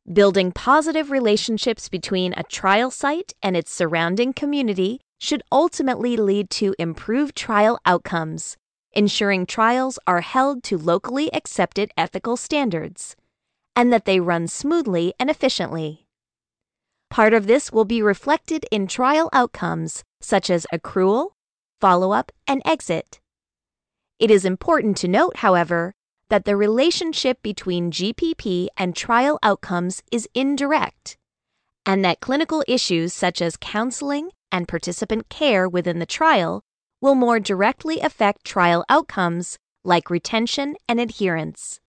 Building positive relationships between a trial site and its surrounding community should ultimately lead to improved trial outcomes, ensuring trials are held to locally accepted ethical standards, and that they run smoothly and efficiently. Part of this will be reflected in trial outcomes such as accrual, follow-up, and exit. It is important to note, however, that the relationship between GPP and trial outcomes is indirect, and that clinical issues such as counseling and participant care within the trial will more directly affect trial outcomes like retention and adherence.